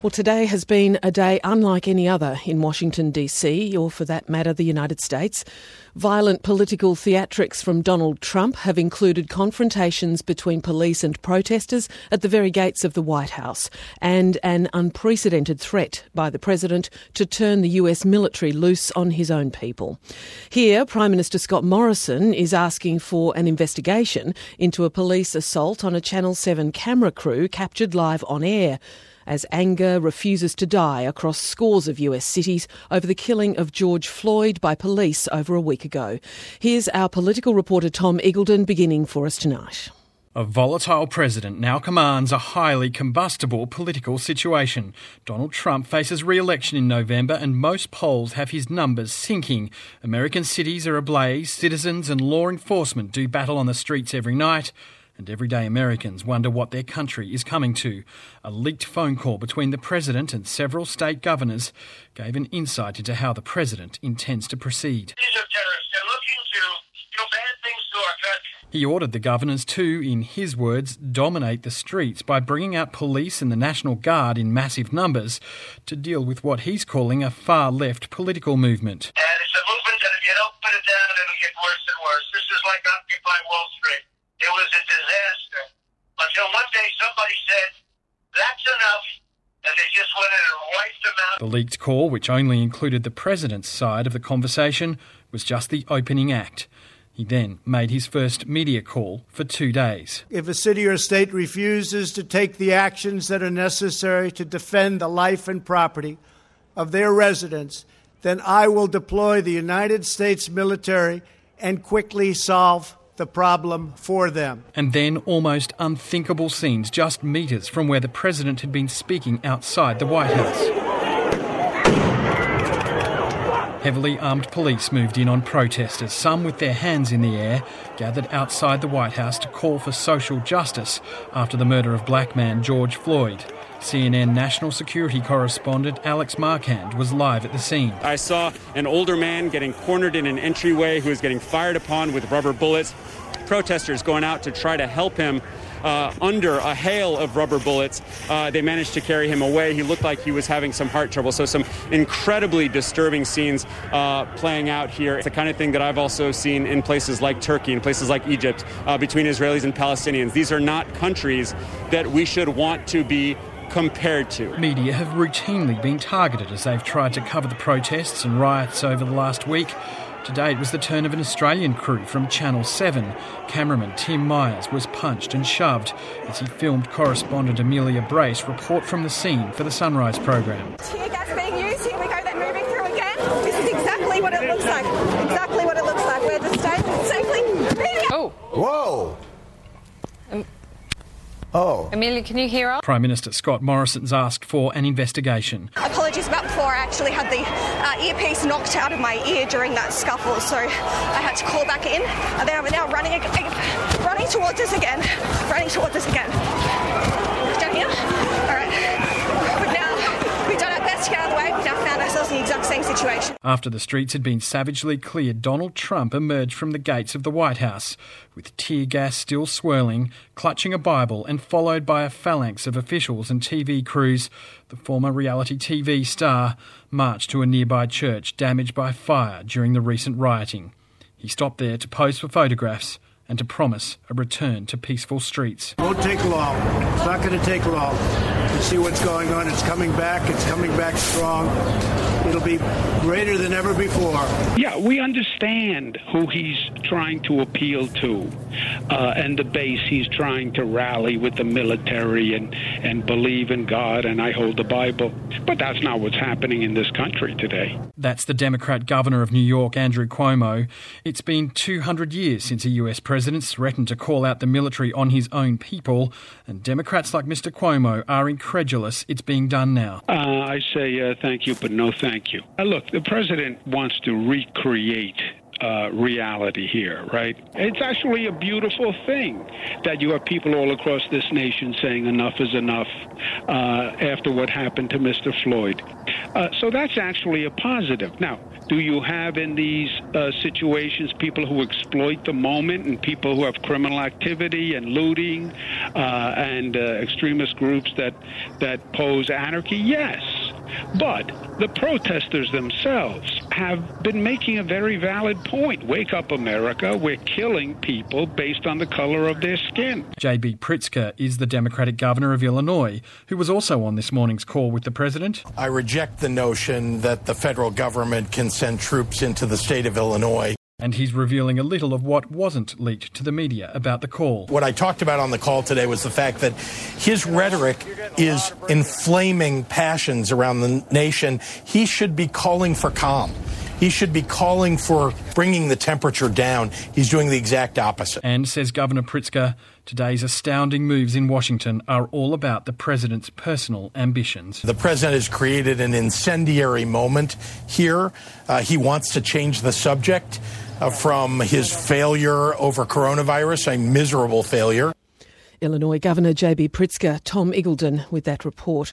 Well, today has been a day unlike any other in Washington, D.C., or for that matter, the United States. Violent political theatrics from Donald Trump have included confrontations between police and protesters at the very gates of the White House and an unprecedented threat by the president to turn the US military loose on his own people. Here, Prime Minister Scott Morrison is asking for an investigation into a police assault on a Channel 7 camera crew captured live on air, as anger refuses to die across scores of US cities over the killing of George Floyd by police over a week ago. Here's our political reporter Tom Eagleton beginning for us tonight. A volatile president now commands a highly combustible political situation. Donald Trump faces re-election in November and most polls have his numbers sinking. American cities are ablaze, citizens and law enforcement do battle on the streets every night, and everyday Americans wonder what their country is coming to. A leaked phone call between the president and several state governors gave an insight into how the president intends to proceed. These are terrorists. They're looking to do bad things to our country. He ordered the governors to, in his words, dominate the streets by bringing out police and the National Guard in massive numbers to deal with what he's calling a far-left political movement. And it's a movement that if you don't put it down, it'll get worse and worse. This is like Occupy Wall Street. It was a disaster until one day somebody said, that's enough, and they just went in and wiped them out. The leaked call, which only included the president's side of the conversation, was just the opening act. He then made his first media call for 2 days. If a city or state refuses to take the actions that are necessary to defend the life and property of their residents, then I will deploy the United States military and quickly solve the problem for them. And then almost unthinkable scenes just metres from where the president had been speaking outside the White House. Heavily armed police moved in on protesters, some with their hands in the air, gathered outside the White House to call for social justice after the murder of black man George Floyd. CNN national security correspondent Alex Marquand was live at the scene. I saw an older man getting cornered in an entryway who was getting fired upon with rubber bullets. Protesters going out to try to help him under a hail of rubber bullets. They managed to carry him away. He looked like he was having some heart trouble. So some incredibly disturbing scenes playing out here. It's the kind of thing that I've also seen in places like Turkey and places like Egypt between Israelis and Palestinians. These are not countries that we should want to be compared to. Media have routinely been targeted as they've tried to cover the protests and riots over the last week. Today it was the turn of an Australian crew from Channel 7. Cameraman Tim Myers was punched and shoved as he filmed correspondent Amelia Brace report from the scene for the Sunrise program. Tear gas being used, here we go, they're moving through again. This is exactly what it looks like. Exactly what it looks like. We're just staying safely moving. Oh. Whoa! Amelia, can you hear us? Prime Minister Scott Morrison's asked for an investigation. Apologies about before. I actually had the earpiece knocked out of my ear during that scuffle, so I had to call back in. And then I'm now running towards us again. Down here. All right. We've done our best to get out of the way. We've now found ourselves in the exact same situation. After the streets had been savagely cleared, Donald Trump emerged from the gates of the White House, with tear gas still swirling, clutching a Bible and followed by a phalanx of officials and TV crews. The former reality TV star marched to a nearby church damaged by fire during the recent rioting. He stopped there to pose for photographs and to promise a return to peaceful streets. It won't take long. It's not going to take long. You see what's going on. It's coming back. It's coming back strong. It'll be greater than ever before. Yeah, we understand who he's trying to appeal to and the base he's trying to rally with the military and believe in God and I hold the Bible. But that's not what's happening in this country today. That's the Democrat governor of New York, Andrew Cuomo. It's been 200 years since a US president threatened to call out the military on his own people, and Democrats like Mr. Cuomo are incredulous it's being done now. I say thank you, but no thank you. Look, the president wants to recreate reality here, right? It's actually a beautiful thing that you have people all across this nation saying enough is enough after what happened to Mr. Floyd. So that's actually a positive. Now, do you have in these situations people who exploit the moment and people who have criminal activity and looting and extremist groups that pose anarchy? Yes. But the protesters themselves have been making a very valid point. Wake up, America. We're killing people based on the color of their skin. J.B. Pritzker is the Democratic governor of Illinois, who was also on this morning's call with the president. I reject the notion that the federal government can send troops into the state of Illinois. And he's revealing a little of what wasn't leaked to the media about the call. What I talked about on the call today was the fact that his rhetoric is inflaming passions around the nation. He should be calling for calm. He should be calling for bringing the temperature down. He's doing the exact opposite. And, says Governor Pritzker, today's astounding moves in Washington are all about the president's personal ambitions. The president has created an incendiary moment here. He wants to change the subject from his failure over coronavirus, a miserable failure. Illinois Governor J.B. Pritzker, Tom Iggulden with that report.